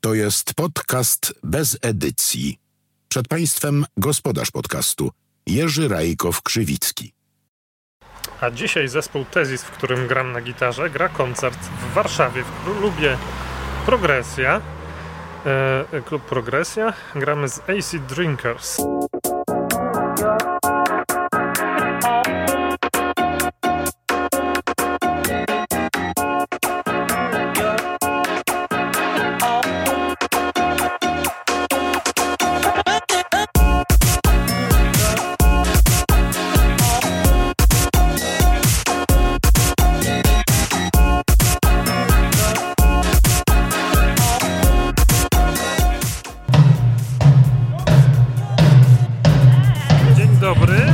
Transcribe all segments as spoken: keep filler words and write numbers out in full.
To jest podcast bez edycji. Przed Państwem gospodarz podcastu Jerzy Rajkow-Krzywicki. A dzisiaj zespół Tezis, w którym gram na gitarze, gra koncert w Warszawie w klubie Progresja. E, klub Progresja. Gramy z Acid Drinkers. Dobry.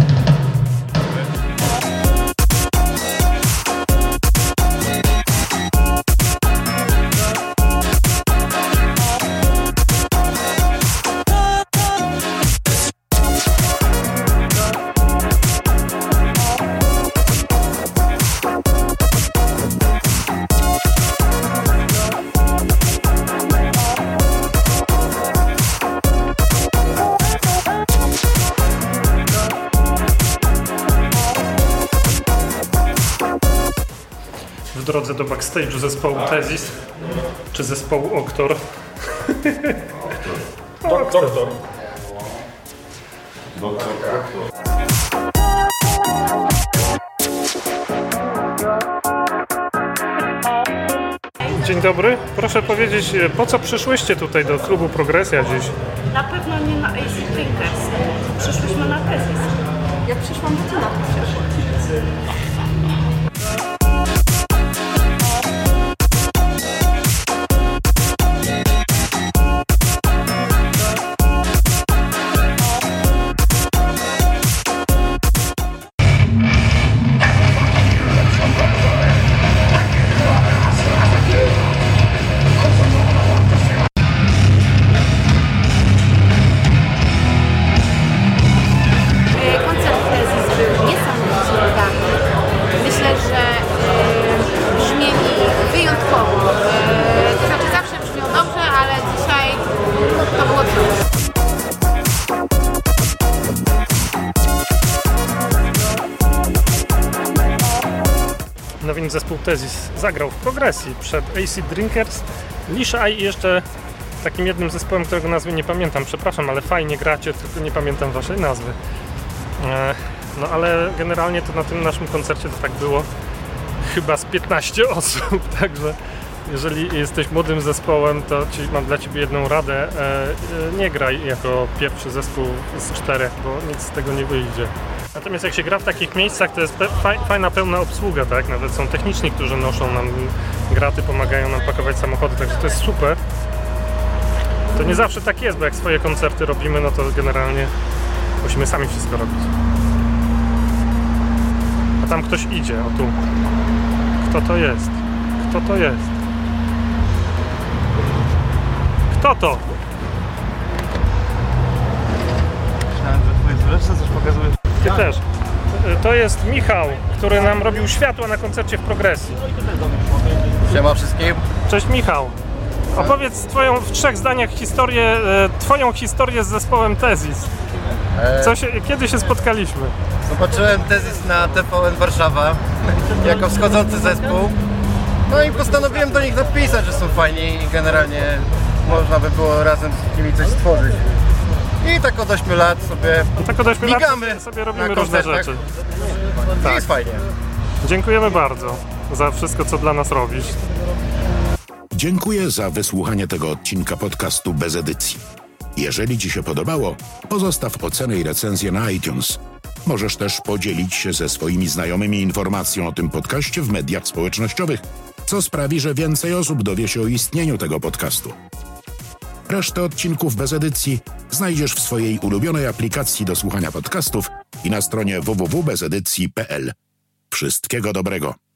W drodze do backstage'u zespołu Tezis, czy zespołu Oktor. Doktor. Doktor. Doktor. Dzień dobry. Proszę powiedzieć, po co przyszłyście tutaj do klubu Progresja dziś? Na pewno nie na Acid Drinkers. Przyszłyśmy na Tezis. Jak przyszłam, to ty na to przyszłaś. No więc zespół Tezis zagrał w Progresji przed Acid Drinkers, Lisha i jeszcze takim jednym zespołem, którego nazwy nie pamiętam, przepraszam, ale fajnie gracie, tylko nie pamiętam waszej nazwy. No ale generalnie to na tym naszym koncercie to tak było chyba z piętnaście osób, także jeżeli jesteś młodym zespołem, to ci, mam dla ciebie jedną radę, nie graj jako pierwszy zespół z czterech, bo nic z tego nie wyjdzie. Natomiast jak się gra w takich miejscach, to jest fajna, pełna obsługa, tak? Nawet są techniczni, którzy noszą nam graty, pomagają nam pakować samochody, także to jest super. To nie zawsze tak jest, bo jak swoje koncerty robimy, no to generalnie musimy sami wszystko robić. A tam ktoś idzie, o tu. Kto to jest? Kto to jest? Kto to? Myślałem, że twoje zresztą coś pokazuje. Ty też. To jest Michał, który nam robił światła na koncercie w Progresji. Siema wszystkim. Cześć Michał. Opowiedz twoją w trzech zdaniach historię, twoją historię z zespołem Tezis. Co się, kiedy się spotkaliśmy? Zobaczyłem Tezis na T V N Warszawa jako wschodzący zespół. No i postanowiłem do nich napisać, że są fajni i generalnie można by było razem z nimi coś stworzyć. I tak od ośmiu lat sobie I tak od ośmiu migamy lat sobie robimy na różne koncertach. rzeczy. I Tak. jest fajnie. Dziękujemy bardzo za wszystko, co dla nas robisz. Dziękuję za wysłuchanie tego odcinka podcastu bez edycji. Jeżeli Ci się podobało, pozostaw ocenę i recenzję na iTunes. Możesz też podzielić się ze swoimi znajomymi informacją o tym podcaście w mediach społecznościowych, co sprawi, że więcej osób dowie się o istnieniu tego podcastu. Resztę odcinków bez edycji znajdziesz w swojej ulubionej aplikacji do słuchania podcastów i na stronie w w w kropka bez edycji kropka p l. Wszystkiego dobrego.